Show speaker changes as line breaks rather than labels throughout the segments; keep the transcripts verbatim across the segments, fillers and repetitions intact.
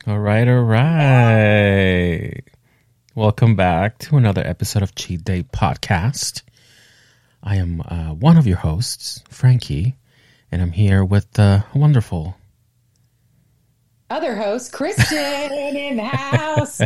All right, all right. Welcome back to another episode of Cheat Day Podcast. I am uh, one of your hosts, Frankie, and I'm here with the wonderful
other host, Kristen, in the house.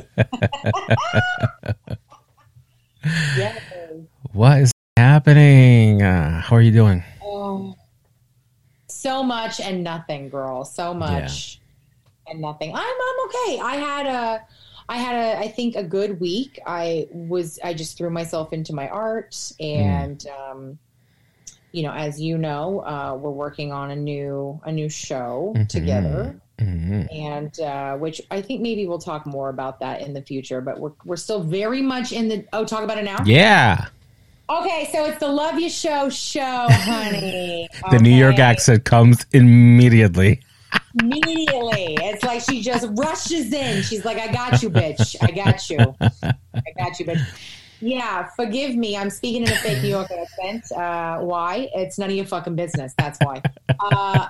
Yes.
What is happening? Uh, how are you doing?
Oh, so much and nothing, girl. So much yeah. and nothing. I'm I'm okay. I had a I had a I think a good week. I was I just threw myself into my art, and mm. um, you know, as you know, uh, we're working on a new a new show mm-hmm. together. Mm-hmm. And uh, which I think maybe we'll talk more about that in the future, but we're we're still very much in the oh talk about it now.
Yeah.
Okay, so it's the Love You Show show, honey.
The
okay.
New York accent comes immediately.
Immediately, it's like she just rushes in. She's like, "I got you, bitch. I got you. I got you, bitch." Yeah, forgive me. I'm speaking in a fake New York accent. Uh, why? It's none of your fucking business. That's why. Uh,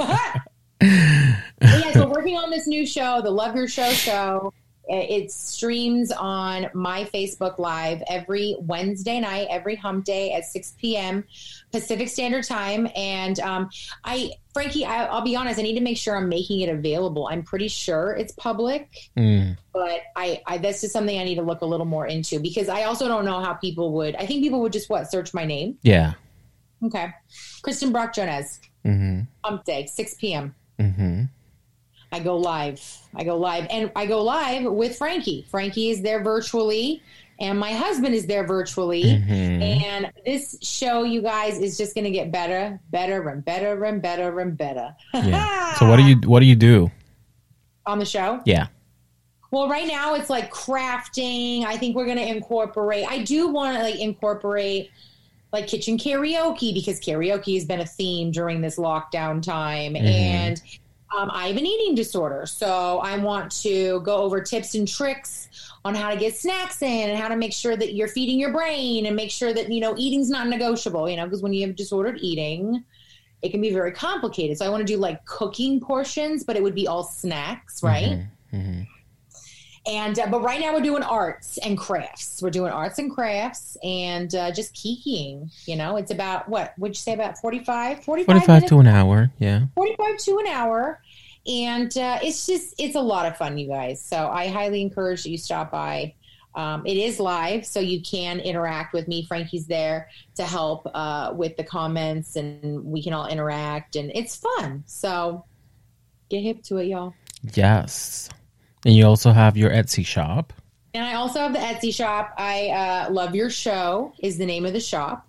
yeah, so we're working on this new show, the Love Your Show show. It streams on my Facebook Live every Wednesday night, every hump day at six p.m. Pacific Standard Time. And um, I, Frankie, I, I'll be honest, I need to make sure I'm making it available. I'm pretty sure it's public, mm. but I, I that's just something I need to look a little more into, because I also don't know how people would. I think people would just, what, search my name?
Yeah.
Okay. Kristen Brock Jones.
Mm-hmm.
Hump day, six p.m.
Mm-hmm.
I go live. I go live. And I go live with Frankie. Frankie is there virtually, and my husband is there virtually. Mm-hmm. And this show, you guys, is just going to get better, better, and better, and better, and better.
Yeah. So what do you what do you do
on the show?
Yeah.
Well, right now it's like crafting. I think we're going to incorporate. I do want to like incorporate like kitchen karaoke, because karaoke has been a theme during this lockdown time. Mm-hmm. And Um, I have an eating disorder, so I want to go over tips and tricks on how to get snacks in and how to make sure that you're feeding your brain and make sure that, you know, eating's not negotiable, you know, because when you have disordered eating, it can be very complicated. So I want to do like cooking portions, but it would be all snacks, right? Mm-hmm. Mm-hmm. And, uh, but right now we're doing arts and crafts. We're doing arts and crafts and uh, just geeking, you know, it's about what, would you say about forty-five, forty-five,
forty-five to an hour. Yeah.
forty-five to an hour. And uh, it's just, it's a lot of fun, you guys. So I highly encourage that you stop by. Um, it is live, so you can interact with me. Frankie's there to help uh, with the comments, and we can all interact, and it's fun. So get hip to it, y'all.
Yes. And you also have your Etsy shop.
And I also have the Etsy shop. I uh, Love Your Show is the name of the shop.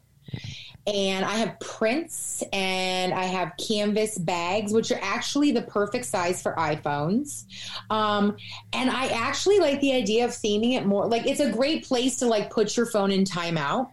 And I have prints and I have canvas bags, which are actually the perfect size for iPhones. Um, and I actually like the idea of theming it more. Like, it's a great place to like put your phone in timeout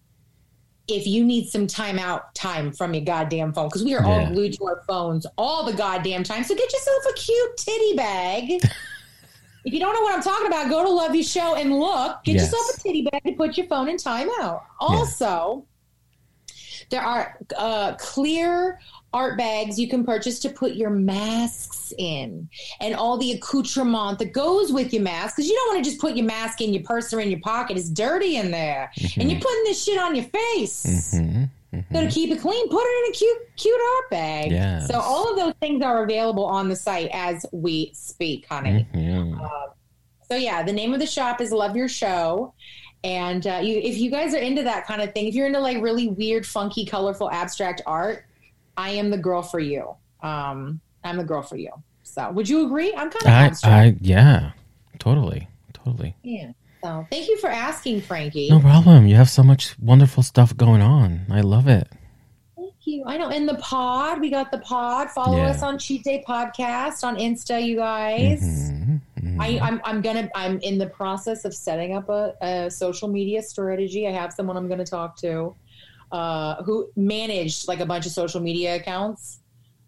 if you need some timeout time from your goddamn phone, because we are all yeah. glued to our phones all the goddamn time. So get yourself a cute titty bag. If you don't know what I'm talking about, go to Love You Show and look. Get yes. yourself a titty bag to put your phone in timeout. Also, yeah. there are uh, clear art bags you can purchase to put your masks in and all the accoutrement that goes with your mask, because you don't want to just put your mask in your purse or in your pocket. It's dirty in there. Mm-hmm. And you're putting this shit on your face. Mm-hmm. Mm-hmm. So to keep it clean, put it in a cute, cute art bag. Yes. So all of those things are available on the site as we speak, honey. Mm-hmm. Uh, so yeah, the name of the shop is Love Your Show. And uh, you, if you guys are into that kind of thing, if you're into like really weird, funky, colorful, abstract art, I am the girl for you. Um, I'm the girl for you. So would you agree? I'm kind of
I,
abstract.
I, yeah, totally. Totally.
Yeah. So thank you for asking, Frankie.
No problem. You have so much wonderful stuff going on. I love it.
Thank you. I know. And the pod, we got the pod. Follow yeah. us on Cheat Day Podcast on Insta, you guys. Mm-hmm. Mm-hmm. I, I'm I'm gonna I'm in the process of setting up a, a social media strategy. I have someone I'm gonna talk to uh, who managed like a bunch of social media accounts.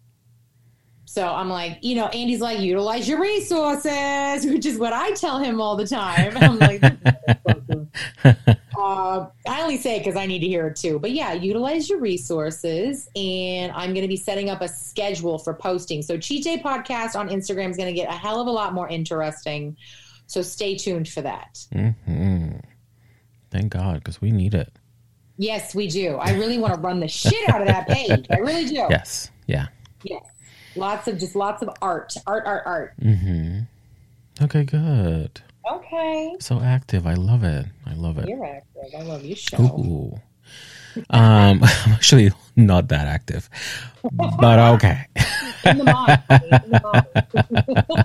So I'm like, you know, Andy's like, utilize your resources, which is what I tell him all the time. I'm like, Uh, I only say it because I need to hear it too. But yeah, utilize your resources. And I'm going to be setting up a schedule for posting. So Cheat Day Podcast on Instagram is going to get a hell of a lot more interesting. So stay tuned for that.
Mm-hmm. Thank God, because we need it.
Yes, we do. I really want to run the shit out of that page. I really do.
Yes. Yeah.
Yes. Lots of, just lots of art. Art, art, art.
Mm-hmm. Okay, good.
Okay.
So active. I love it. I love it.
You're active. I love your show.
Ooh. Um, I'm actually not that active, but okay.
In the mind. In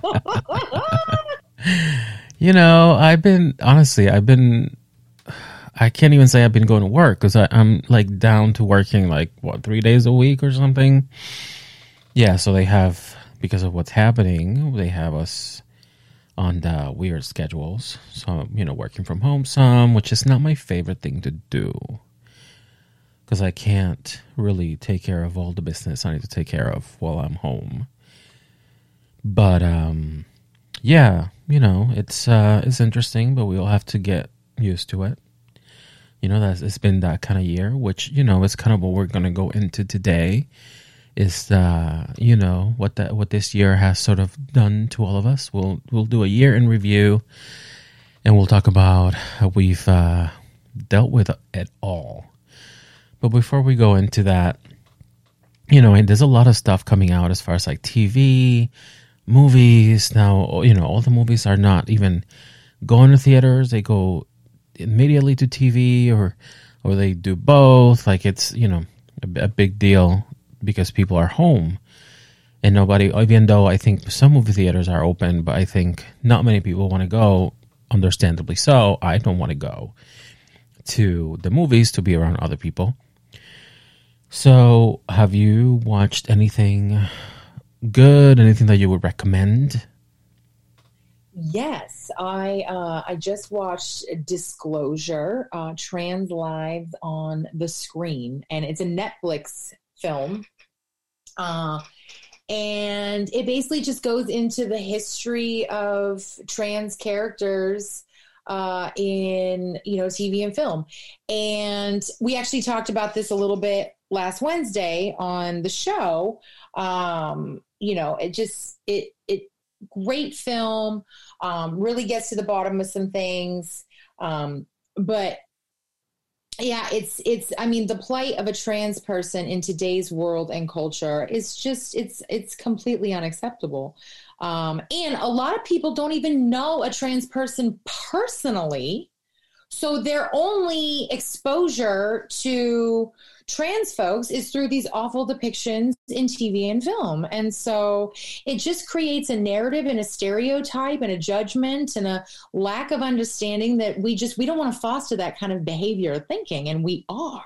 the mind.
You know, I've been, honestly, I've been, I can't even say I've been going to work because I'm like down to working like, what, three days a week or something? Yeah, so they have, because of what's happening, they have us on the weird schedules. So, you know, working from home some, which is not my favorite thing to do because I can't really take care of all the business I need to take care of while I'm home. But, um, yeah, you know, it's uh, it's interesting, but we'll have to get used to it. You know, that's it's been that kind of year, which, you know, is kind of what we're going to go into today. Is uh, you know, what that what this year has sort of done to all of us. We'll we'll do a year in review, and we'll talk about how we've uh, dealt with it all. But before we go into that, you know, and there's a lot of stuff coming out as far as like T V. Movies now, you know, all the movies are not even going to theaters. They go immediately to T V, or or they do both. Like it's, you know, a, a big deal because people are home and nobody, even though I think some movie theaters are open, but I think not many people want to go, understandably so. I don't want to go to the movies to be around other people. So have you watched anything good? Anything that you would recommend?
Yes, I uh, I just watched Disclosure, uh, Trans Lives on the Screen, and it's a Netflix film. Uh, and it basically just goes into the history of trans characters uh, in, you know, T V and film. And we actually talked about this a little bit last Wednesday on the show. Um, you know, it just, it, it, great film, um, really gets to the bottom of some things. Um, but yeah, it's, it's, I mean, the plight of a trans person in today's world and culture is just, it's, it's completely unacceptable. Um, and a lot of people don't even know a trans person personally. So their only exposure to trans folks is through these awful depictions in T V and film. And so it just creates a narrative and a stereotype and a judgment and a lack of understanding that we just, we don't want to foster that kind of behavior or thinking. And we are.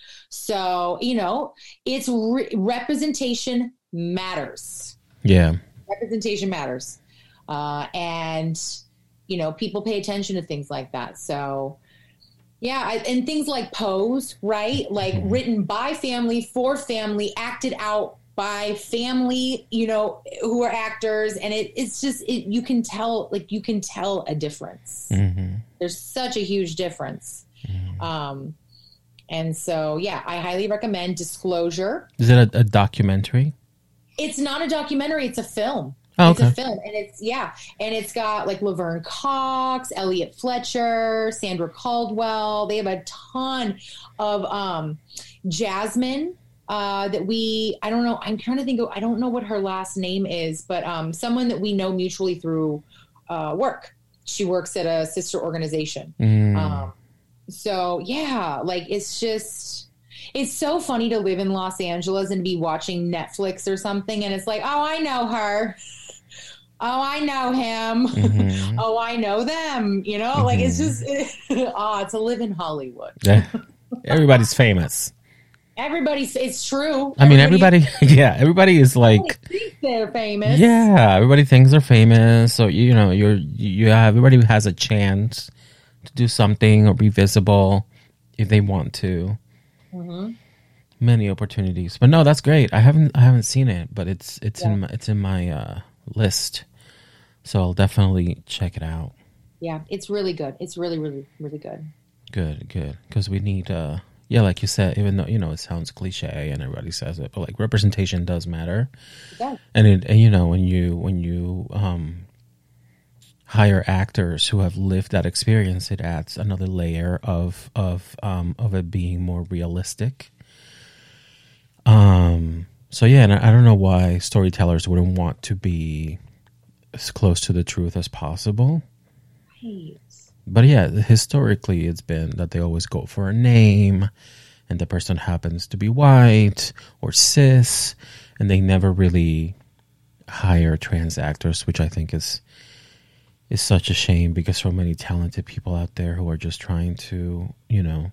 So, you know, it's re- representation matters.
Yeah.
Representation matters. Uh, and, you know, people pay attention to things like that. So, yeah, I, and things like Pose, right? Like written by family, for family, acted out by family, you know, who are actors. And it, it's just, it, you can tell, like, you can tell a difference. Mm-hmm. There's such a huge difference. Mm-hmm. Um, and so, yeah, I highly recommend Disclosure.
Is it a, a documentary?
It's not a documentary. It's a film.
Oh,
it's
okay.
a film, and it's, yeah, and it's got like Laverne Cox, Elliot Fletcher, Sandra Caldwell. They have a ton of um, Jasmine uh, that we, I don't know, I'm trying to think of, I don't know what her last name is, but um, someone that we know mutually through uh, work. She works at a sister organization. Mm. Um, so, yeah, like it's just... It's so funny to live in Los Angeles and be watching Netflix or something, and it's like, oh, I know her. Oh, I know him. Mm-hmm. Oh, I know them. You know, mm-hmm. like it's just, ah, oh, to live in Hollywood.
Yeah. Everybody's famous.
Everybody's, it's true.
I mean, everybody, yeah, everybody is like,
thinks they're famous.
Yeah, everybody thinks they're famous. So, you know, you're, you have, everybody has a chance to do something or be visible if they want to. Mm-hmm. Many opportunities, but no, that's great. I haven't, I haven't seen it, but it's, it's yeah. in my, it's in my uh, list, so I'll definitely check it out.
Yeah, it's really good. It's really, really, really good.
Good, good. Because we need, uh, yeah, like you said, even though, you know, it sounds cliche and everybody says it, but like representation does matter.
Yeah.
And, it, and you know, when you, when you, um, hire actors who have lived that experience, it adds another layer of, of, um, of it being more realistic. Um, so yeah, and I, I don't know why storytellers wouldn't want to be as close to the truth as possible.
Right.
But yeah, historically it's been that they always go for a name and the person happens to be white or cis, and they never really hire trans actors, which I think is is such a shame because so many talented people out there who are just trying to, you know,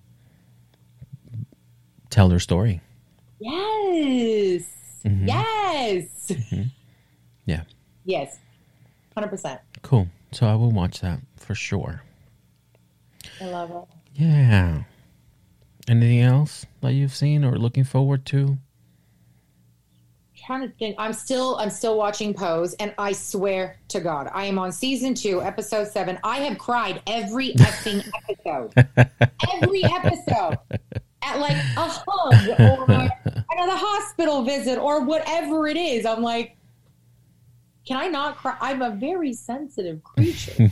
tell their story.
Yes. Mm-hmm. Yes.
Mm-hmm. Yeah.
Yes. one hundred percent.
Cool. So I will watch that for sure.
I love it.
Yeah. Anything else that you've seen or looking forward to?
Trying to think. I'm still I'm still watching Pose, and I swear to God, I am on season two, episode seven. I have cried every effing episode. Every episode. At like a hug or another hospital visit or whatever it is. I'm like, can I not cry? I'm a very sensitive creature.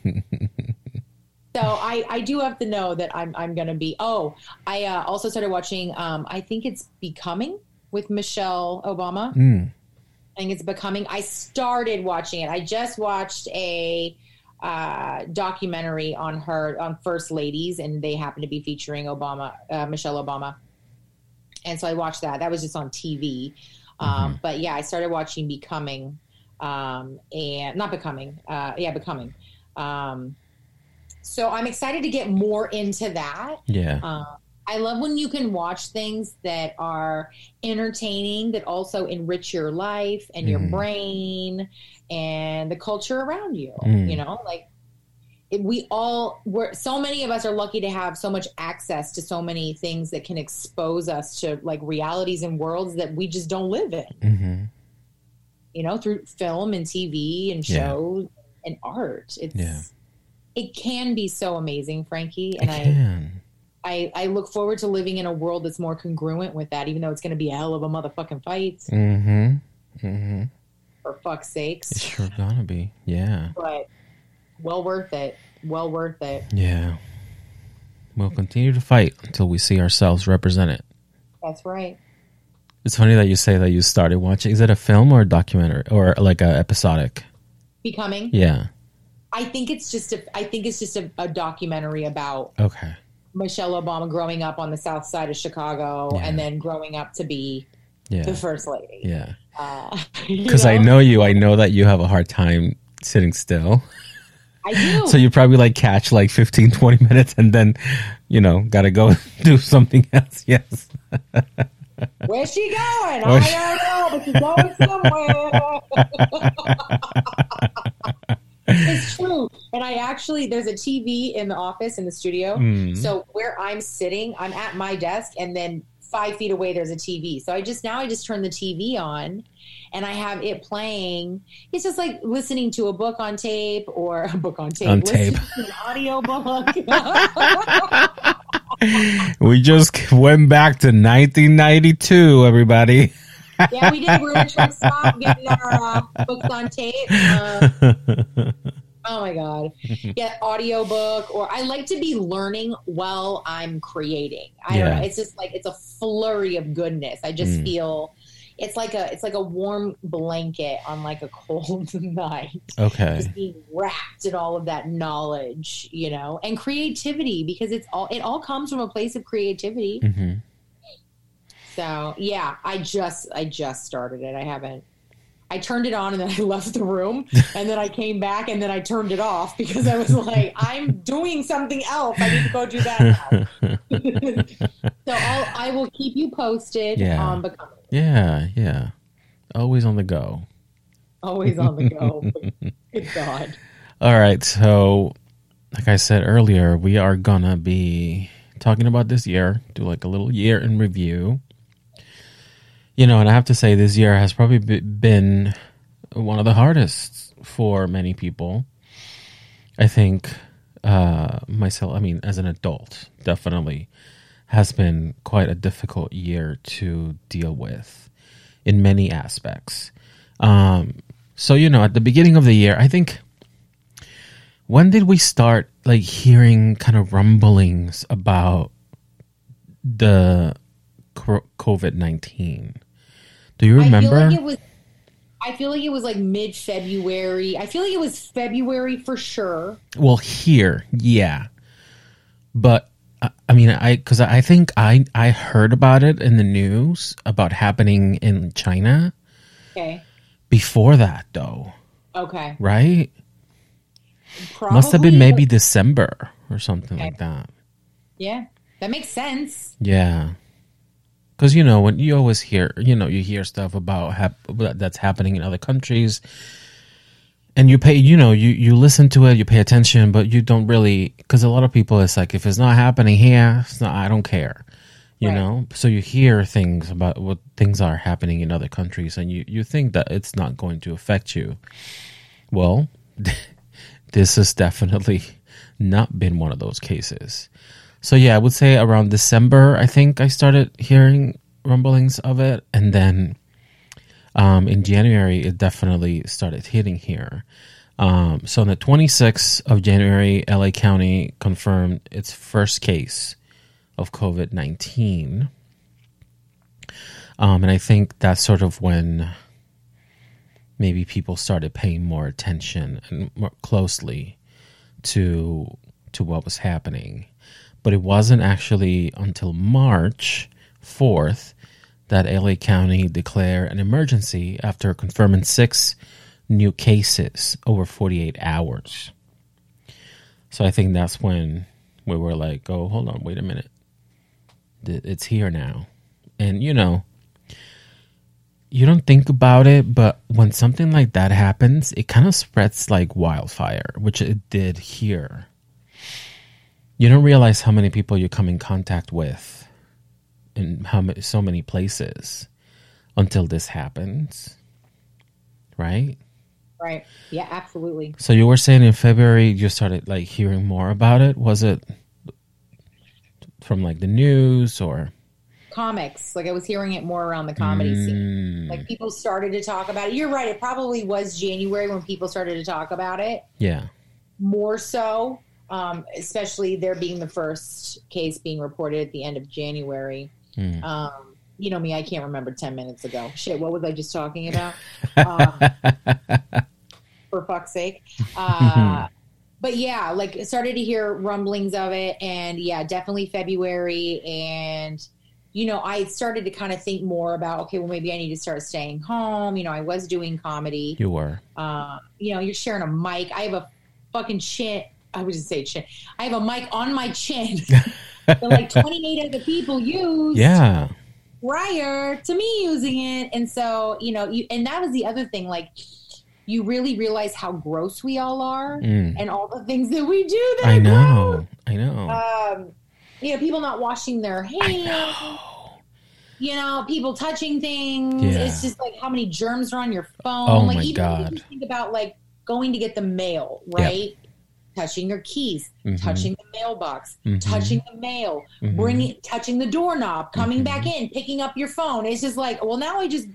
So I, I do have to know that I'm I'm going to be. Oh, I uh, also started watching, um, I think it's Becoming with Michelle Obama.
Mm.
I think it's Becoming. I started watching it. I just watched a uh, documentary on her, on First Ladies, and they happen to be featuring Obama, uh, Michelle Obama. And so I watched that. That was just on T V. Um, mm-hmm. But yeah, I started watching Becoming, um, and not Becoming. Uh, yeah, Becoming. Um, so I'm excited to get more into that.
Yeah.
Um, I love when you can watch things that are entertaining, that also enrich your life and your mm. brain and the culture around you. Mm. You know, like it, we all, we're, so many of us are lucky to have so much access to so many things that can expose us to like realities and worlds that we just don't live in.
Mm-hmm.
You know, through film and T V and shows yeah. and art. It's, yeah. It can be so amazing, Frankie. And
it
I,
can.
I, I look forward to living in a world that's more congruent with that, even though it's going to be a hell of a motherfucking fight.
Mm-hmm. Mm-hmm.
For fuck's sakes.
It's sure gonna be. Yeah.
But well worth it. Well worth it.
Yeah. We'll continue to fight until we see ourselves represented.
That's right.
It's funny that you say that you started watching. Is it a film or a documentary or like a episodic?
Becoming?
Yeah.
I think it's just a, I think it's just a, a documentary about
okay.
Michelle Obama growing up on the south side of Chicago yeah. and then growing up to be yeah. the first lady.
Yeah.
Because
uh, I know you. I know that you have a hard time sitting still.
I do.
So you probably like catch like fifteen, twenty minutes and then, you know, got to go do something else. Yes.
Where's she going? Where's I don't know, but she's going somewhere. It's true. And I actually, there's a T V in the office, in the studio. Mm. So where I'm sitting, I'm at my desk, and then five feet away, there's a T V. So I just, now I just turn the T V on and I have it playing. It's just like listening to a book on tape or a book on tape.
On tape.
To an audio book.
We just went back to nineteen ninety-two, everybody.
Yeah, we did. We're going to try to stop getting our uh, books on tape. Uh, oh, my God. Yeah, audiobook. Or I like to be learning while I'm creating. I
yeah.
don't know. It's just like it's a flurry of goodness. I just mm. feel it's like a it's like a warm blanket on like a cold night.
Okay.
Just being wrapped in all of that knowledge, you know, and creativity, because it's all it all comes from a place of creativity.
Mm-hmm.
So yeah, I just I just started it. I haven't. I turned it on and then I left the room, and then I came back and then I turned it off because I was like, I'm doing something else. I need to go do that now. So I'll I will keep you posted
yeah.
on Becoming.
Yeah, yeah. Always on the go.
Always on the go. Good God.
All right. So, like I said earlier, we are gonna be talking about this year. Do like a little year in review. You know, and I have to say this year has probably been one of the hardest for many people. I think uh, myself, I mean, as an adult, definitely has been quite a difficult year to deal with in many aspects. Um, so, you know, at the beginning of the year, I think, when did we start like hearing kind of rumblings about the COVID nineteen? Do you remember?
I feel like it was, I feel like it was like mid-February. I feel like it was February for sure.
Well, here, yeah. But I mean, I because I think I I heard about it in the news about happening in China.
Okay.
Before that, though.
Okay.
Right?
Probably,
must have been maybe December or something okay. like that.
Yeah, that makes sense.
Yeah. Because, you know, when you always hear, you know, you hear stuff about hap- that's happening in other countries, and you pay, you know, you, you listen to it, you pay attention, but you don't really, because a lot of people, it's like, if it's not happening here, it's not, I don't care, you right. know? So you hear things about what things are happening in other countries, and you, you think that it's not going to affect you. Well, this has definitely not been one of those cases. So yeah, I would say around December, I think I started hearing rumblings of it. And then um, in January, it definitely started hitting here. Um, so on the twenty-sixth of January, L A County confirmed its first case of COVID nineteen. Um, and I think that's sort of when maybe people started paying more attention and more closely to to what was happening. But it wasn't actually until March fourth that L A County declared an emergency after confirming six new cases over forty-eight hours. So I think that's when we were like, oh, hold on, wait a minute. It's here now. And, you know, you don't think about it, but when something like that happens, it kind of spreads like wildfire, which it did here. You don't realize how many people you come in contact with in how many, so many places until this happens, right?
Right. Yeah, absolutely.
So you were saying in February you started like hearing more about it. Was it from like the news or
comics? Like I was hearing it more around the comedy mm. scene. Like people started to talk about it. You're right. It probably was January when people started to talk about it.
Yeah.
More so. Um, especially there being the first case being reported at the end of January. Mm. Um, you know me, I can't remember ten minutes ago. Shit, what was I just talking about? um, for fuck's sake. Uh, but yeah, like started to hear rumblings of it, and yeah, definitely February. And, you know, I started to kind of think more about, okay, well, maybe I need to start staying home. You know, I was doing comedy.
You were.
Uh, you know, you're sharing a mic. I have a fucking chin. I would just say chin. I have a mic on my chin that like twenty-eight other people use.
Yeah.
Prior to me using it. And so, you know, you, and that was the other thing. Like, you really realize how gross we all are mm. and all the things that we do. That
I know.
Gross.
I know.
Um, you know, people not washing their hands. You know, people touching things. Yeah. It's just like how many germs are on your phone.
Oh
like,
my
even
God.
If you think about like going to get the mail, right? Yep. Touching your keys, mm-hmm. touching the mailbox, mm-hmm. touching the mail, mm-hmm. bringing, touching the doorknob, coming mm-hmm. back in, picking up your phone. It's just like, well, now I just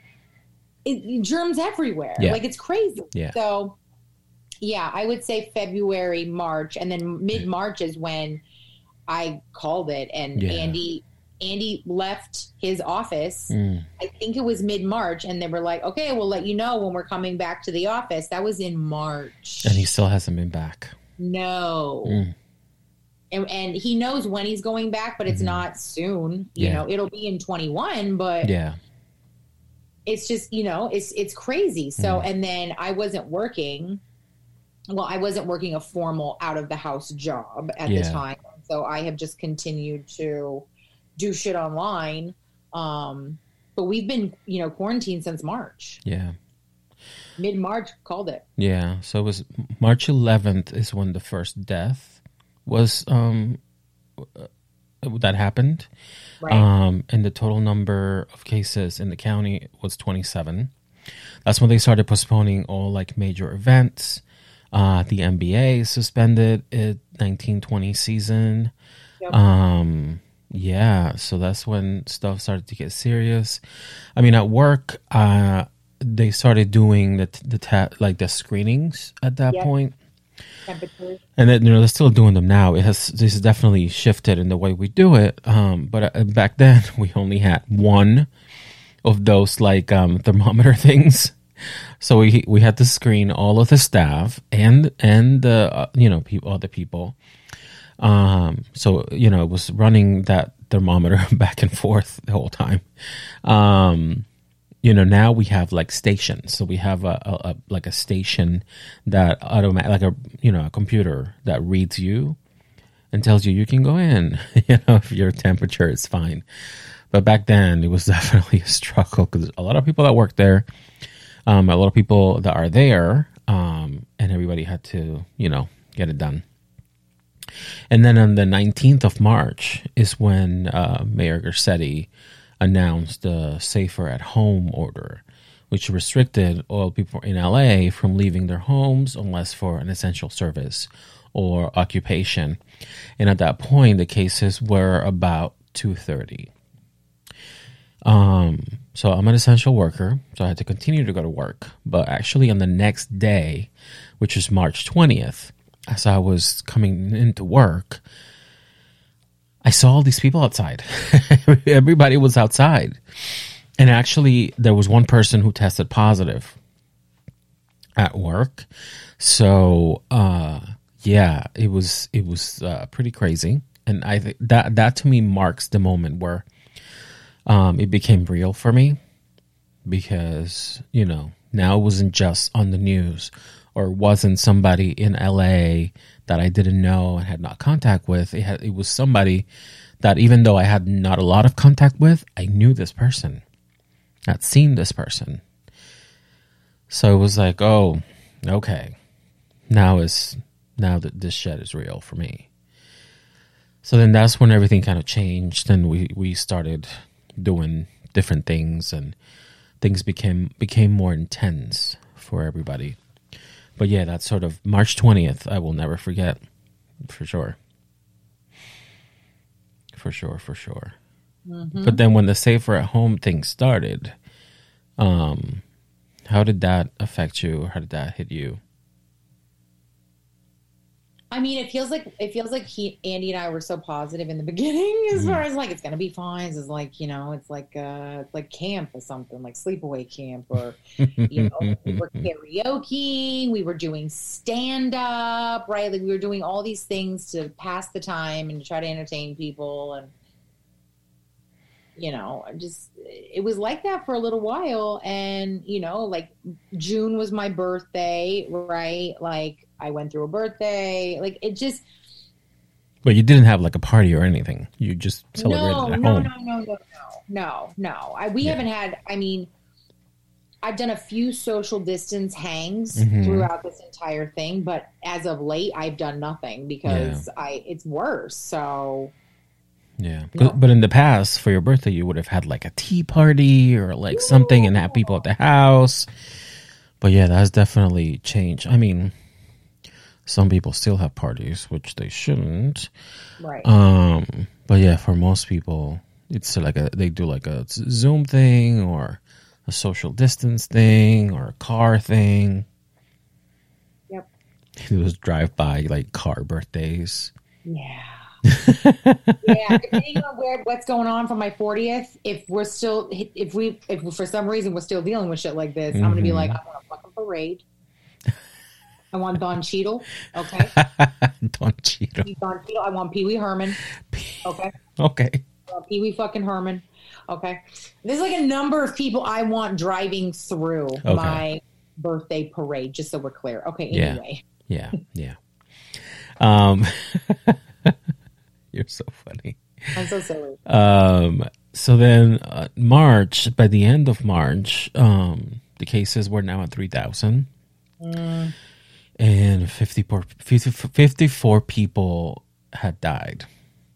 it, germs everywhere. Yeah. Like it's crazy.
Yeah.
So, yeah, I would say February, March, and then mid March is when I called it, and yeah. Andy. Andy left his office. Mm. I think it was mid March, and they were like, "Okay, we'll let you know when we're coming back to the office." That was in March,
and he still hasn't been back.
No, mm. and and he knows when he's going back, but it's mm-hmm. not soon. You
yeah.
know, it'll be in twenty-one, but
yeah,
it's just you know, it's it's crazy. So, mm. and then I wasn't working. Well, I wasn't working a formal out of the house job at yeah. the time, so I have just continued to do shit online. Um, but we've been, you know, quarantined since March.
Yeah.
Mid-March, called it.
Yeah. So it was March eleventh is when the first death was, um, that happened.
Right.
Um, and the total number of cases in the county was twenty-seven. That's when they started postponing all like major events. Uh, the N B A suspended its nineteen twenty season.
Yep.
Um, yeah, so that's when stuff started to get serious. I mean, at work, uh, they started doing the the ta- like the screenings at that
Yep.
point.
Temperatures.
And then, you know, they're still doing them now. It has this has definitely shifted in the way we do it. Um, but uh, back then, we only had one of those like um, thermometer things. So we we had to screen all of the staff and and the uh, you know people other people. Um, so you know it was running that thermometer back and forth the whole time. Um, you know now we have like stations. So we have a, a, a like a station that automatic like a you know a computer that reads you and tells you you can go in. You know if your temperature is fine. But back then it was definitely a struggle because a lot of people that work there. Um, a lot of people that are there, um, and everybody had to, you know, get it done. And then on the nineteenth of March is when uh, Mayor Garcetti announced the Safer at Home order, which restricted all people in L A from leaving their homes unless for an essential service or occupation. And at that point, the cases were about two thirty. Um, so I'm an essential worker, so I had to continue to go to work. But actually on the next day, which is March twentieth, as I was coming into work, I saw all these people outside. Everybody was outside. And actually there was one person who tested positive at work. So, uh, yeah, it was, it was, uh, pretty crazy. And I think that, that to me marks the moment where Um, it became real for me because, you know, now it wasn't just on the news or wasn't somebody in L A that I didn't know and had not contact with. It had, it was somebody that even though I had not a lot of contact with, I knew this person, I'd seen this person. So it was like, oh, okay, now is now that this shit is real for me. So then that's when everything kind of changed and we, we started doing different things and things became became more intense for everybody. But yeah, that's sort of March twentieth I will never forget, for sure. For sure, for sure. Mm-hmm. But then when the Safer at Home thing started, um, how did that affect you or how did that hit you?
I mean, it feels like it feels like he, Andy and I were so positive in the beginning, as mm. far as like it's gonna be fine. It's like you know, it's like uh, it's like camp or something, like sleepaway camp, or you know, we were karaoke, we were doing stand up, right? Like we were doing all these things to pass the time and to try to entertain people, and you know, just it was like that for a little while. And you know, like June was my birthday, right? Like. I went through a birthday. Like, it just...
But you didn't have, like, a party or anything. You just celebrated
no,
at
no,
home.
No, no, no, no, no, no. I, we yeah. haven't had... I mean, I've done a few social distance hangs mm-hmm. throughout this entire thing, but as of late, I've done nothing because yeah. I it's worse, so...
Yeah. No. But, but in the past, for your birthday, you would have had, like, a tea party or, like, yeah. something and have people at the house. But, yeah, that has definitely changed. I mean... Some people still have parties, which they shouldn't.
Right.
Um, but yeah, for most people, it's like a they do like a Zoom thing or a social distance thing or a car thing.
Yep.
It was drive by like car birthdays.
Yeah. Yeah. Depending on where what's going on for my fortieth, if we're still if we if for some reason we're still dealing with shit like this, mm-hmm. I'm gonna be like, I want a fucking parade. I want Don Cheadle, okay?
Don Cheadle.
Don Cheadle. I want Pee Wee Herman, okay?
Okay.
I want Pee Wee fucking Herman, okay? There's like a number of people I want driving through okay. my birthday parade, just so we're clear. Okay, anyway.
Yeah, yeah, yeah. Um, you're so funny.
I'm so silly.
Um, so then uh, March, by the end of March, um, the cases were now at three thousand. Mm. And fifty-four, fifty-four people had died.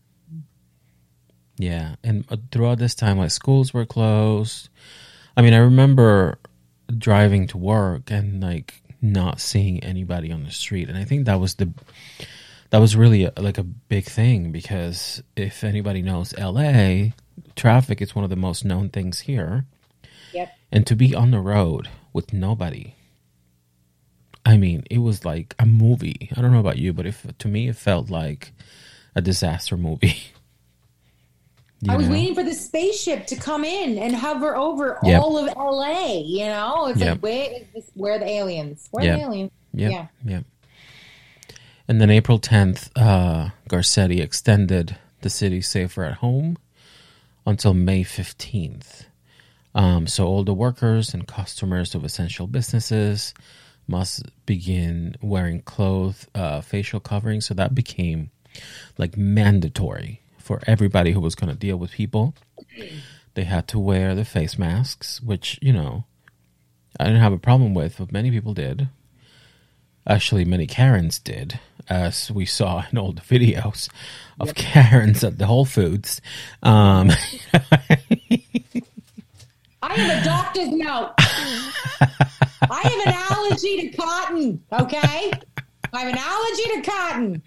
Yeah. And throughout this time, like schools were closed. I mean, I remember driving to work and like not seeing anybody on the street. And I think that was the that was really a, like a big thing, because if anybody knows L A, traffic is one of the most known things here.
Yep.
And to be on the road with nobody, I mean, it was like a movie. I don't know about you, but if to me, it felt like a disaster movie.
You I was
know?
waiting for the spaceship to come in and hover over
yep.
all of L A. You know, it's
yep.
like, where is this? Where are the aliens? Where are
yep.
the aliens?
Yep.
Yeah.
Yeah. And then April tenth, uh, Garcetti extended the city safer at home until May fifteenth. Um, so all the workers and customers of essential businesses must begin wearing cloth, uh, facial coverings. So that became like mandatory for everybody who was going to deal with people. They had to wear the face masks, which, you know, I didn't have a problem with, but many people did. Actually, many Karens did, as we saw in all the videos of yep. Karens at the Whole Foods. Um,
I have a doctor's note. I have an allergy to cotton, okay? I have an allergy to cotton.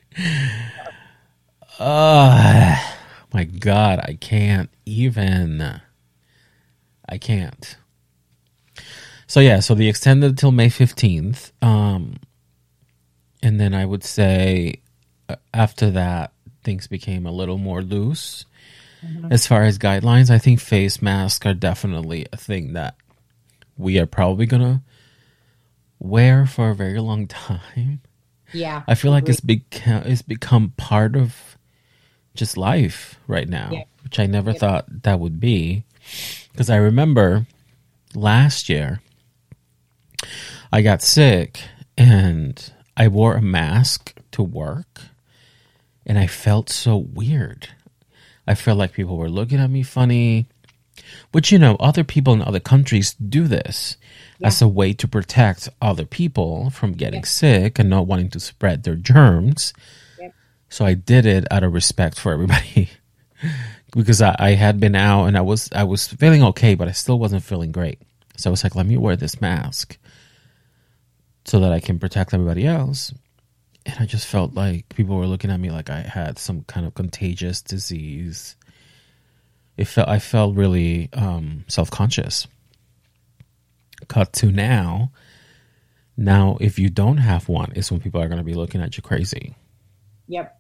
Oh, my God, I can't even. I can't. So, yeah, so the extended till May fifteenth. Um, and then I would say after that, things became a little more loose. Mm-hmm. As far as guidelines, I think face masks are definitely a thing that we are probably going to wear for a very long time.
Yeah.
I feel like it's, beca- it's become part of just life right now, yeah. which I never yeah. thought that would be. Because I remember last year, I got sick and I wore a mask to work and I felt so weird. I felt like people were looking at me funny. But, you know, other people in other countries do this yeah. as a way to protect other people from getting yeah. sick and not wanting to spread their germs. Yeah. So I did it out of respect for everybody. Because I, I had been out and I was I was feeling okay, but I still wasn't feeling great. So I was like, let me wear this mask so that I can protect everybody else. And I just felt like people were looking at me like I had some kind of contagious disease. It felt I felt really um, self-conscious. Cut to now. Now, if you don't have one, is when people are going to be looking at you crazy.
Yep.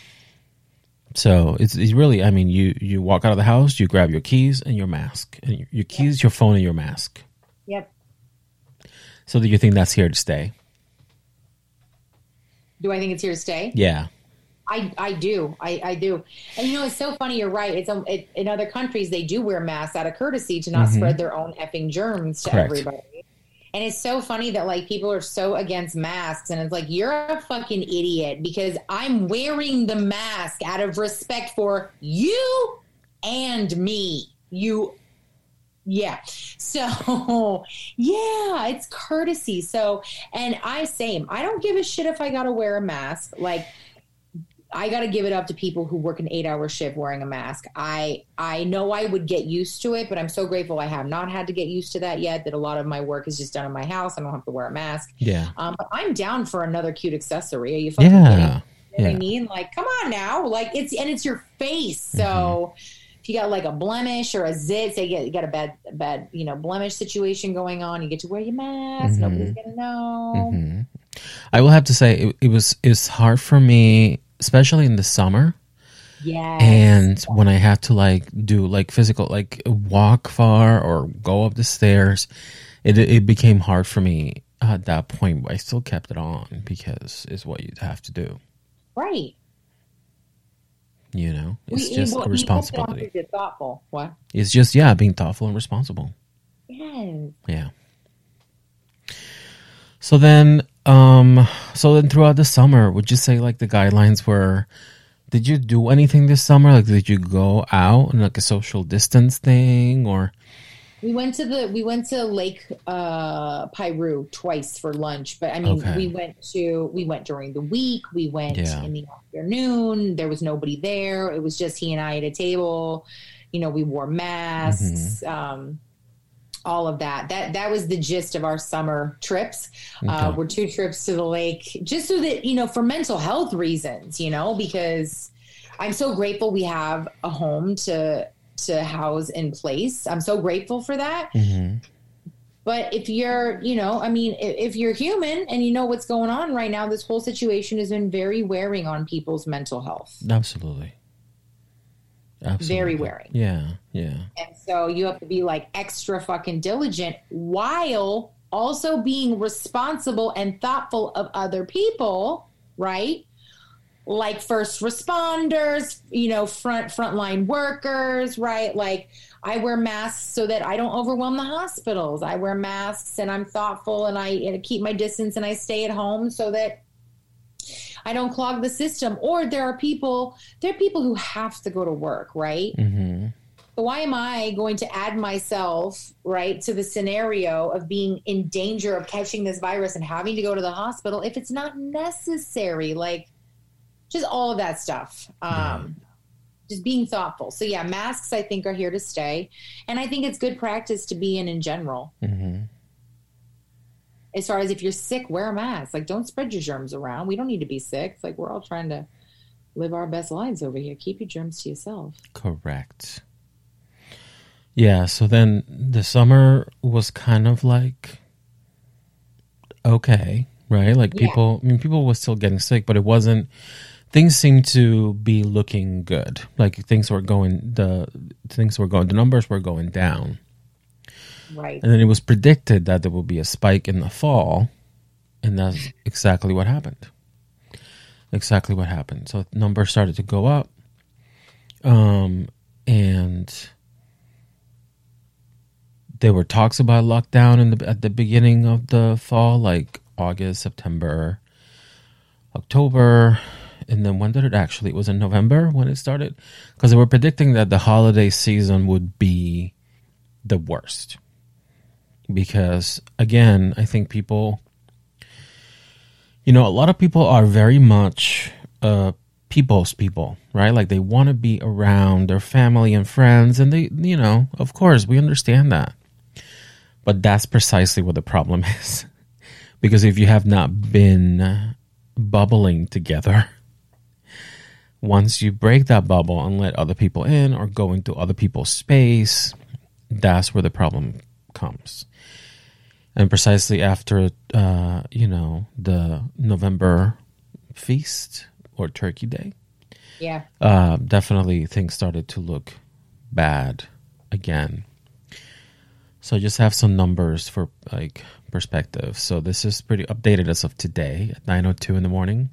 So it's, it's really, I mean, you, you walk out of the house, you grab your keys and your mask. And your, your keys, yep. your phone, and your mask.
Yep.
So do you think that's here to stay?
Do I think it's here to stay?
Yeah.
I, I do. I, I do. And, you know, it's so funny. You're right. It's a, it, in other countries, they do wear masks out of courtesy to not mm-hmm. spread their own effing germs to
Correct.
everybody. And it's so funny that, like, people are so against masks. And it's like, you're a fucking idiot because I'm wearing the mask out of respect for you and me. You, yeah. So, yeah, it's courtesy. So, and I, same. I don't give a shit if I got to wear a mask. Like, I got to give it up to people who work an eight-hour shift wearing a mask. I I know I would get used to it, but I'm so grateful I have not had to get used to that yet, that a lot of my work is just done in my house. I don't have to wear a mask.
Yeah.
Um, but I'm down for another cute accessory. Are you fucking
yeah.
kidding? You know
yeah.
what I mean? Like, come on now. Like, it's, and it's your face. So mm-hmm. if you got like a blemish or a zit, say you, get, you got a bad, bad, you know, blemish situation going on, you get to wear your mask. Mm-hmm. Nobody's going to know.
Mm-hmm. I will have to say it, it was, it was hard for me, especially in the summer.
Yeah.
And when I have to like do like physical, like walk far or go up the stairs, it it became hard for me at that point. But I still kept it on because it's what you'd have to do.
Right.
You know, it's
we,
just
well,
a responsibility.
You're thoughtful. What?
It's just, yeah, being thoughtful and responsible.
Yes.
Yeah. So then, um, so then throughout the summer, would you say like the guidelines were, did you do anything this summer? Like, did you go out and like a social distance thing or?
We went to the, we went to Lake, uh, Piru twice for lunch, but I mean, okay. we went to, we went during the week, we went yeah. in the afternoon, there was nobody there. It was just he and I at a table, you know, we wore masks. Mm-hmm. Um, all of that. That that was the gist of our summer trips.
Okay.
Uh, we're two trips to the lake, just so that, you know, for mental health reasons, you know, because I'm so grateful we have a home to to house in place. I'm so grateful for that.
Mm-hmm.
But if you're, you know, I mean, if, if you're human and you know what's going on right now, this whole situation has been very wearing on people's mental health.
Absolutely. Absolutely.
Very wearing.
Yeah, yeah.
And so you have to be like extra fucking diligent while also being responsible and thoughtful of other people, right? Like first responders, you know, front frontline workers, right? Like I wear masks so that I don't overwhelm the hospitals. I wear masks and I'm thoughtful and I, and I keep my distance and I stay at home so that I don't clog the system. Or there are people, there are people who have to go to work, right?
Mm-hmm.
So why am I going to add myself, right, to the scenario of being in danger of catching this virus and having to go to the hospital if it's not necessary? Like, just all of that stuff. Um, yeah. Just being thoughtful. So yeah, masks I think are here to stay. And I think it's good practice to be in in general.
Mm-hmm.
As far as if you're sick, wear a mask. Like, don't spread your germs around. We don't need to be sick. It's like we're all trying to live our best lives over here. Keep your germs to yourself.
Correct. Yeah, so then the summer was kind of like okay, right? Like people, yeah. I mean, people were still getting sick, but it wasn't. Things seemed to be looking good. Like things were going, the things were going, the numbers were going down.
Right.
And then it was predicted that there would be a spike in the fall, and that's exactly what happened. Exactly what happened. So numbers started to go up, um, and there were talks about lockdown in the at the beginning of the fall, like August, September, October. And then when did it actually? It was in November when it started? Because they were predicting that the holiday season would be the worst. Because, again, I think people, you know, a lot of people are very much uh, people's people, right? Like they want to be around their family and friends. And they, you know, of course, we understand that. But that's precisely what the problem is. Because if you have not been bubbling together, once you break that bubble and let other people in or go into other people's space, that's where the problem comes. And precisely after, uh, you know, the November feast or Turkey Day,
yeah,
uh, definitely things started to look bad again. So I just have some numbers for like perspective. So this is pretty updated as of today at nine oh two in the morning.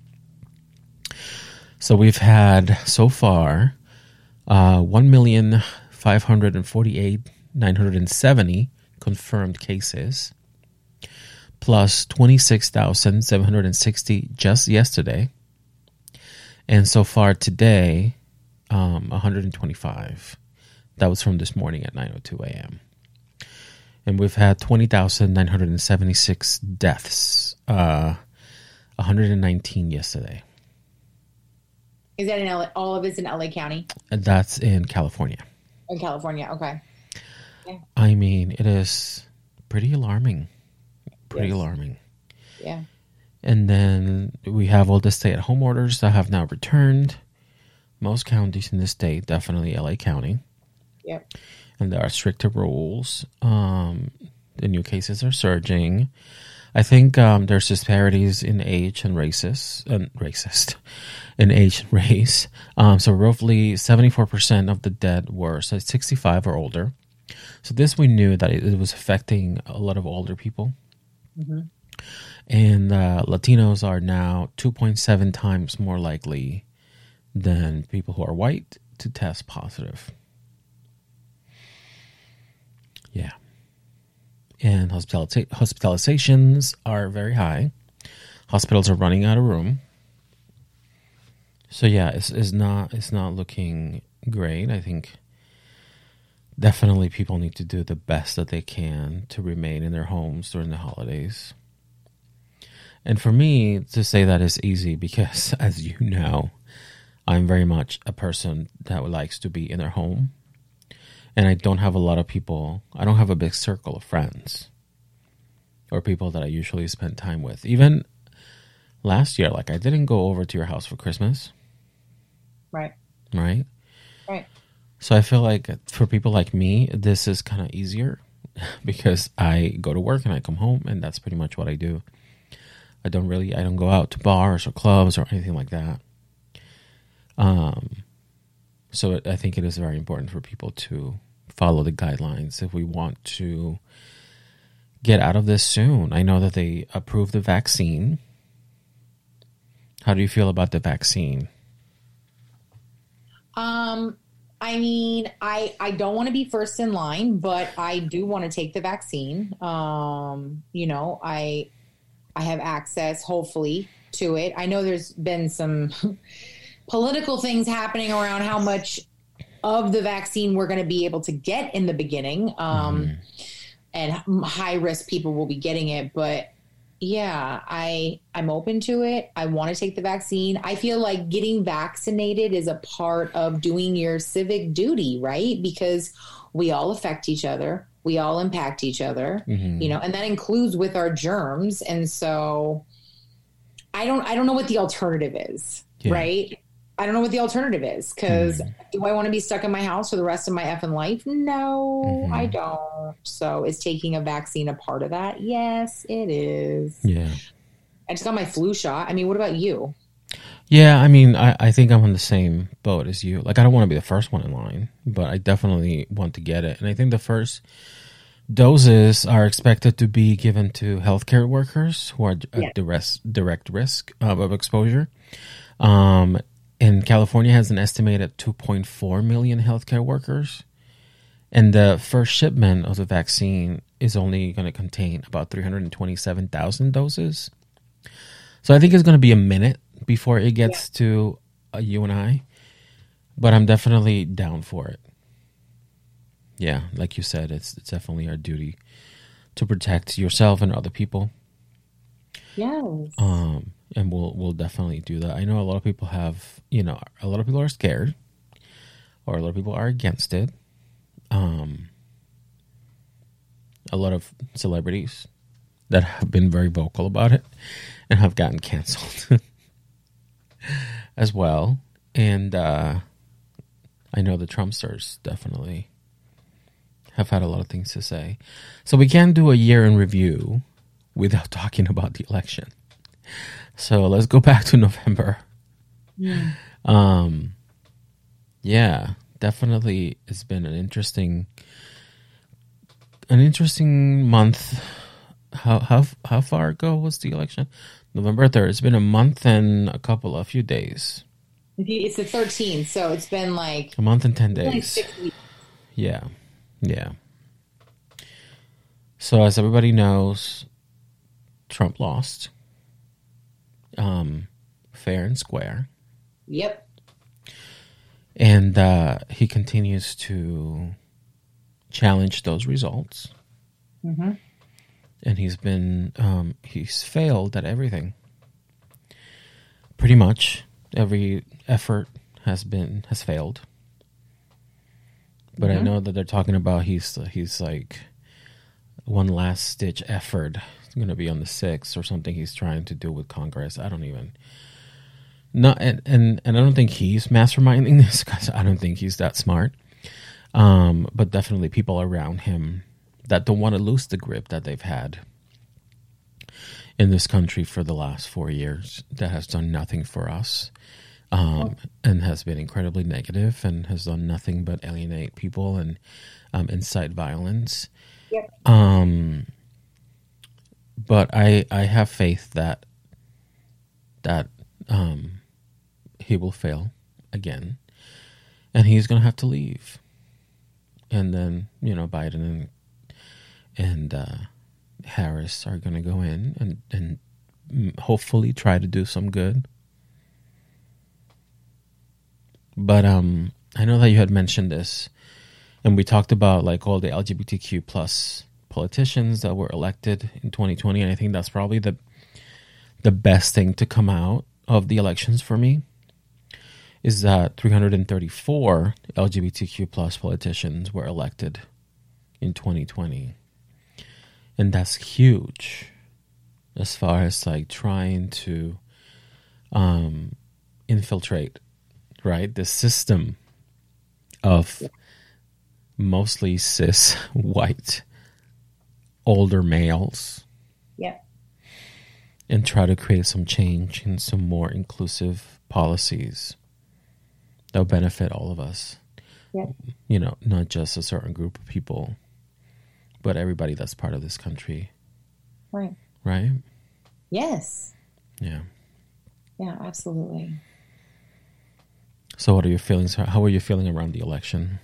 So we've had so far uh, one million five hundred forty-eight thousand nine hundred seventy confirmed cases, plus twenty-six thousand seven hundred sixty just yesterday. And so far today, um, one hundred twenty-five. That was from this morning at nine oh two a.m. And we've had twenty thousand nine hundred seventy-six deaths, uh, one hundred nineteen yesterday.
Is that in L A, all of it's in L A County?
That's in California.
In California, okay. Yeah.
I mean, it is pretty alarming. Pretty yes. alarming.
Yeah.
And then we have all the stay-at-home orders that have now returned. Most counties in the state, definitely L A County.
Yep.
And there are stricter rules. Um, the new cases are surging. I think um, there's disparities in age and racist and racist in age and race. Um, so roughly seventy-four percent of the dead were so sixty-five or older. So this we knew that it, it was affecting a lot of older people. Mm-hmm. And uh, Latinos are now two point seven times more likely than people who are white to test positive. Yeah. And hospitalita- hospitalizations are very high. Hospitals are running out of room. So yeah, it's, it's not it's not looking great. I think definitely people need to do the best that they can to remain in their homes during the holidays. And for me to say that is easy because, as you know, I'm very much a person that likes to be in their home. And I don't have a lot of people. I don't have a big circle of friends or people that I usually spend time with. Even last year, like I didn't go over to your house for Christmas.
Right.
Right.
Right.
So I feel like for people like me, this is kind of easier because I go to work and I come home and that's pretty much what I do. I don't really, I don't go out to bars or clubs or anything like that. Um, so I think it is very important for people to follow the guidelines if we want to get out of this soon. I know that they approved the vaccine. How do you feel about the vaccine?
Um, I mean, I, I don't want to be first in line, but I do want to take the vaccine. Um, you know, I, I have access, hopefully, to it. I know there's been some political things happening around how much of the vaccine we're going to be able to get in the beginning. Um, mm-hmm. And high risk people will be getting it. But yeah, I, I'm open to it. I want to take the vaccine. I feel like getting vaccinated is a part of doing your civic duty, right? Because we all affect each other. We all impact each other, mm-hmm. you know, and that includes with our germs. And so I don't, I don't know what the alternative is, yeah. right? I don't know what the alternative is because mm-hmm. do I want to be stuck in my house for the rest of my effing life? No, mm-hmm. I don't. So is taking a vaccine a part of that? Yes, it is.
Yeah.
I just got my flu shot. I mean, what about you?
Yeah, I mean, I, I think I'm on the same boat as you. Like, I don't want to be the first one in line, but I definitely want to get it. And I think the first doses are expected to be given to healthcare workers who are at yeah. direct, direct risk of, of exposure. Um, and California has an estimated two point four million healthcare workers. And the first shipment of the vaccine is only going to contain about three hundred twenty-seven thousand doses. So I think it's going to be a minute before it gets yeah. to uh, you and I. But I'm definitely down for it. Yeah, like you said, it's, it's definitely our duty to protect yourself and other people.
Yes.
Um, and we'll we'll definitely do that. I know a lot of people have, you know, a lot of people are scared, or a lot of people are against it. Um, a lot of celebrities that have been very vocal about it and have gotten canceled as well. And uh, I know the Trumpsters definitely have had a lot of things to say. So we can't do a year in review without talking about the election. So let's go back to November.
Yeah.
Um, yeah, definitely it's been an interesting, an interesting month. How how how far ago was the election? November third. It's been a month and a couple, a few days.
It's the thirteenth, so it's been like
a month and ten days.
Like six weeks.
Yeah, yeah. So as everybody knows, Trump lost, um, fair and square.
Yep.
And uh, he continues to challenge those results.
Mm-hmm.
And he's been, um, he's failed at everything. Pretty much every effort has been, has failed. But mm-hmm. I know that they're talking about he's, he's like one last stitch effort. It's going to be on the sixth or something he's trying to do with Congress. I don't even, not, and, and, and I don't think he's masterminding this because I don't think he's that smart. Um, but definitely people around him that don't want to lose the grip that they've had in this country for the last four years that has done nothing for us, um, and has been incredibly negative and has done nothing but alienate people and um, incite violence.
Yep.
Um, but I I have faith that that um, he will fail again, and he's going to have to leave. And then, you know, Biden and and uh, Harris are going to go in and, and hopefully try to do some good. But um, I know that you had mentioned this, and we talked about like all the L G B T Q plus politicians that were elected in twenty twenty, and I think that's probably the the best thing to come out of the elections for me is that three hundred thirty-four L G B T Q plus politicians were elected in twenty twenty. And that's huge as far as like trying to um, infiltrate, right, the system of mostly cis white older males.
Yeah.
And try to create some change and some more inclusive policies that will benefit all of us.
Yeah.
You know, not just a certain group of people, but everybody that's part of this country.
Right.
Right?
Yes.
Yeah.
Yeah, absolutely.
So what are your feelings? How are you feeling around the election?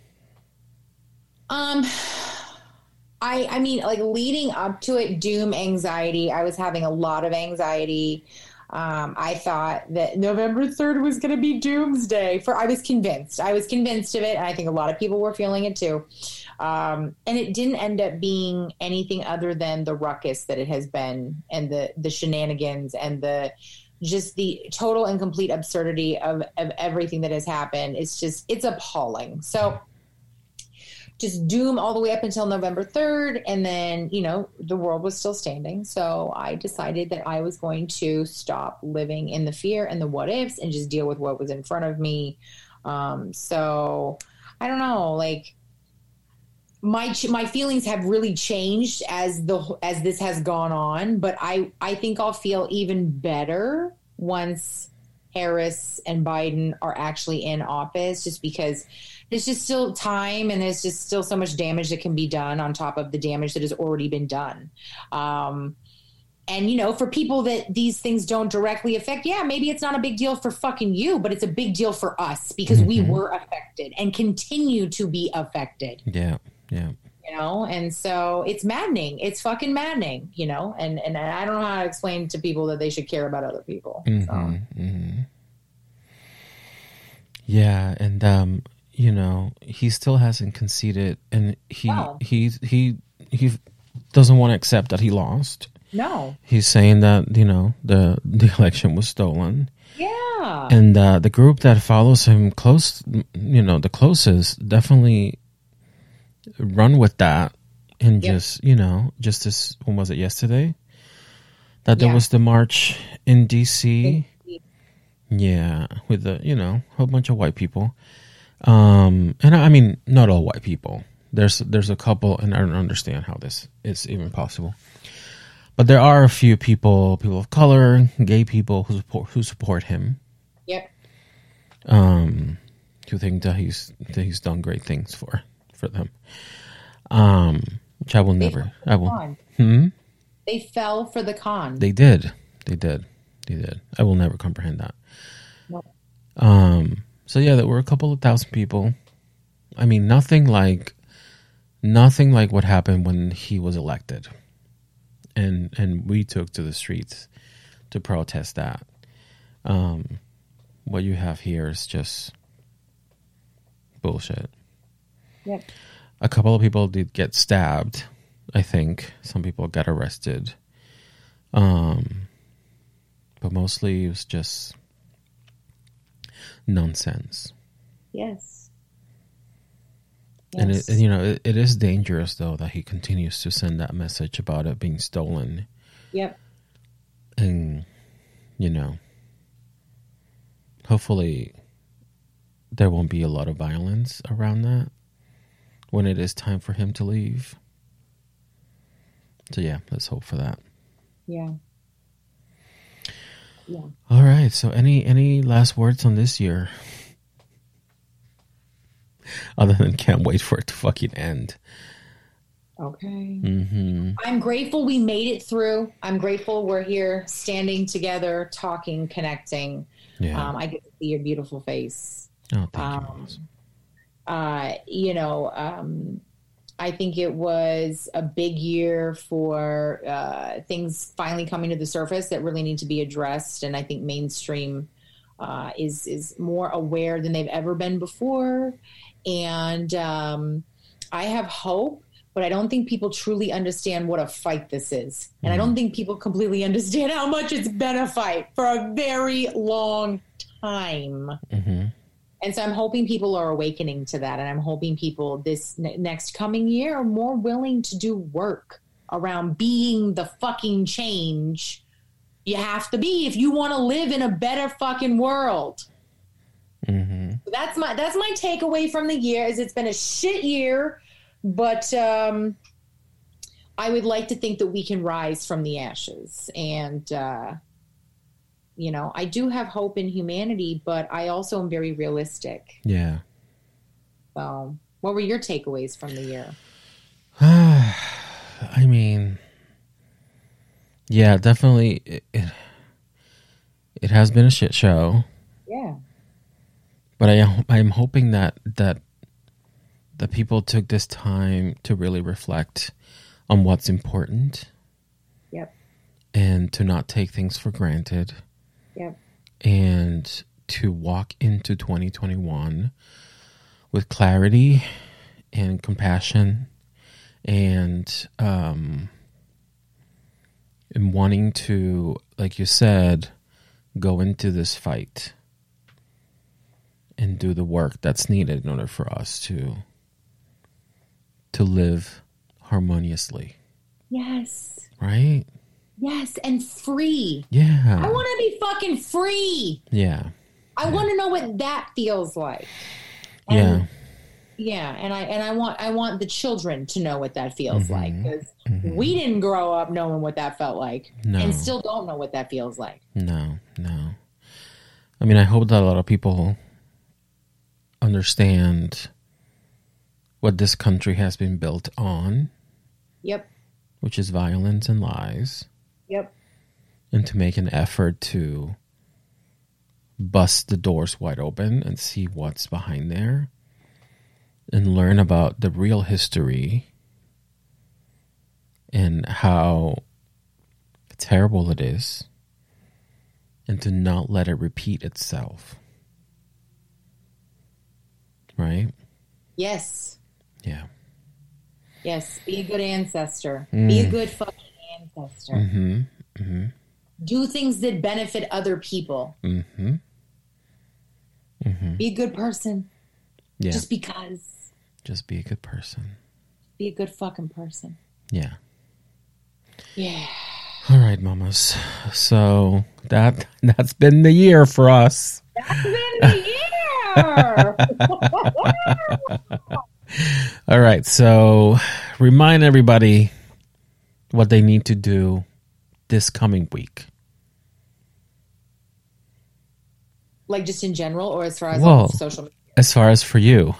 Um, I, I mean, like leading up to it, doom anxiety. I was having a lot of anxiety. Um, I thought that November third was going to be doomsday. For I was convinced. I was convinced of it, and I think a lot of people were feeling it too. Um, and it didn't end up being anything other than the ruckus that it has been, and the the shenanigans, and the just the total and complete absurdity of of everything that has happened. It's just it's appalling. So. Just doom all the way up until November third. And then, you know, the world was still standing. So I decided that I was going to stop living in the fear and the what ifs and just deal with what was in front of me. Um, so I don't know, like my, my feelings have really changed as the, as this has gone on, but I, I think I'll feel even better once Harris and Biden are actually in office, just because there's just still time and there's just still so much damage that can be done on top of the damage that has already been done. Um, and, you know, for people that these things don't directly affect, yeah, maybe it's not a big deal for fucking you, but it's a big deal for us because mm-hmm. we were affected and continue to be affected.
Yeah, yeah.
You know, and so it's maddening. It's fucking maddening, you know, and, and I don't know how to explain to people that they should care about other people.
Mm-hmm,
so.
mm-hmm. Yeah, and, um, you know, he still hasn't conceded, and he
No.
he he he doesn't want to accept that he lost.
No.
He's saying that, you know, the the election was stolen.
Yeah.
And uh, the group that follows him close, you know, the closest, definitely run with that. And
Yep.
just, you know, just this, when was it, yesterday? That there
Yeah.
was the march in D C. Yeah, with the, you know, a whole bunch of white people. Um, and I mean, not all white people. There's there's a couple, and I don't understand how this is even possible. But there are a few people, people of color, gay people who support who support him.
Yep.
Um, who think that he's that he's done great things for for them. Um, which I will
They
never.
fell for
I
the
will.
con.
Hmm.
They fell for the con.
They did. They did. They did. I will never comprehend that.
No.
Um. So yeah, there were a couple of thousand people. I mean, nothing like, nothing like what happened when he was elected, and and we took to the streets to protest that. Um, what you have here is just bullshit.
Yep.
A couple of people did get stabbed. I think some people got arrested. Um, but mostly it was just nonsense.
Yes.
And
Yes.
it, you know, it, it is dangerous though that he continues to send that message about it being stolen.
Yep.
And you know, hopefully there won't be a lot of violence around that when it is time for him to leave. So yeah, let's hope for that.
Yeah. Yeah.
All right. So any any last words on this year? Other than can't wait for it to fucking end.
Okay.
Mm-hmm.
I'm grateful we made it through. I'm grateful we're here standing together, talking, connecting.
Yeah.
Um, I get to see your beautiful face.
Oh, thank
Um,
you. Ross.
Uh, you know, um, I think it was a big year for uh, things finally coming to the surface that really need to be addressed. And I think mainstream uh, is is more aware than they've ever been before. And um, I have hope, but I don't think people truly understand what a fight this is. And I don't think people completely understand how much it's been a fight for a very long time.
Mm-hmm.
And so I'm hoping people are awakening to that. And I'm hoping people this ne- next coming year are more willing to do work around being the fucking change you have to be if you want to live in a better fucking world.
Mm-hmm.
That's my, that's my takeaway from the year is it's been a shit year, but, um, I would like to think that we can rise from the ashes. And, uh, you know, I do have hope in humanity, but I also am very realistic.
Yeah.
So, what were your takeaways from the year?
I mean, yeah, definitely. It, it, it has been a shit show.
Yeah.
But I, I'm hoping that that the people took this time to really reflect on what's important.
Yep.
And to not take things for granted.
Yep.
And to walk into twenty twenty-one with clarity and compassion and um, and wanting to, like you said, go into this fight and do the work that's needed in order for us to to live harmoniously.
Yes.
Right?
Yes, and free.
Yeah.
I want to be fucking free.
Yeah.
I
yeah.
want to know what that feels like.
And,
yeah. Yeah, and I and I want I want the children to know what that feels
mm-hmm.
like because
mm-hmm.
we didn't grow up knowing what that felt like,
no.
and still don't know what that feels like.
No, no. I mean, I hope that a lot of people understand what this country has been built on.
Yep.
Which is violence and lies.
Yep.
And to make an effort to bust the doors wide open and see what's behind there. And learn about the real history and how terrible it is. And to not let it repeat itself. Right?
Yes.
Yeah.
Yes. Be a good ancestor.
Mm.
Be a good fucking ancestor.
Mm-hmm. Mm-hmm.
Do things that benefit other people.
Mm-hmm. Mm-hmm.
Be a good person.
Yeah.
Just because.
Just be a good person.
Be a good fucking person.
Yeah.
Yeah.
All right, mamas. So that that's been the year for us.
That's been the year.
All right. So remind everybody what they need to do this coming week.
Like just in general, or as far as
well,
on social media?
As far as for you.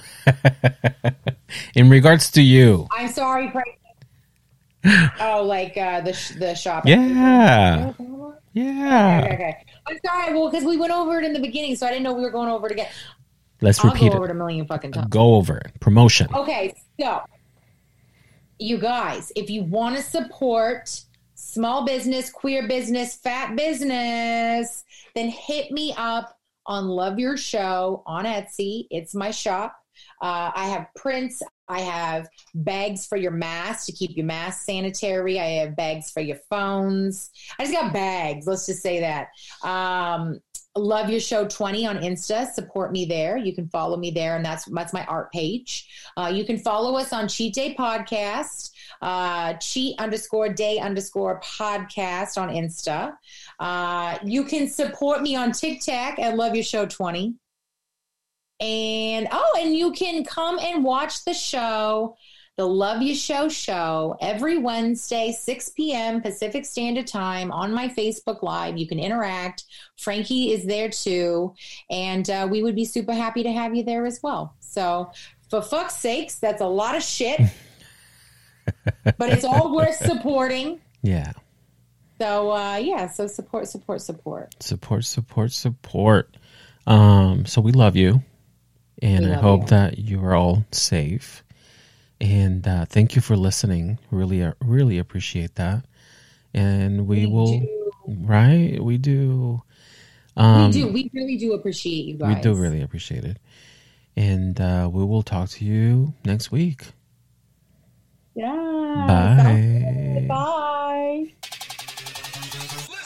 In regards to you.
I'm sorry, Frank. Oh, like uh, the sh- the shop.
Yeah. Yeah.
Okay, okay, okay. I'm sorry. Well, because we went over it in the beginning, so I didn't know we were going over it again.
Let's
I'll
repeat
go over
it.
it a million fucking times.
Go over it. Promotion.
Okay, so you guys, if you want to support small business, queer business, fat business, then hit me up on Love Your Show on Etsy. It's my shop. Uh, I have prints. I have bags for your masks to keep your mask sanitary. I have bags for your phones. I just got bags. Let's just say that. Um, Love Your Show twenty on Insta. Support me there. You can follow me there, and that's that's my art page. Uh, you can follow us on Cheat Day Podcast, uh, cheat underscore day underscore podcast on Insta. Uh, you can support me on TikTok at Love Your Show twenty. And, oh, and you can come and watch the show, the Love You Show show, every Wednesday, six p.m. Pacific Standard Time on my Facebook Live. You can interact. Frankie is there too. And uh, we would be super happy to have you there as well. So for fuck's sakes, that's a lot of shit. But it's all worth supporting.
Yeah.
So, uh, yeah, so support, support, support.
Support, support, support. Um, so we love you. And I hope you. that you are all safe. And uh, thank you for listening. Really, uh, really appreciate that. And we, we will, do. right? We do. Um,
we do. We really do appreciate you guys.
We do really appreciate it. And uh, we will talk to you next week.
Yeah.
Bye.
Bye.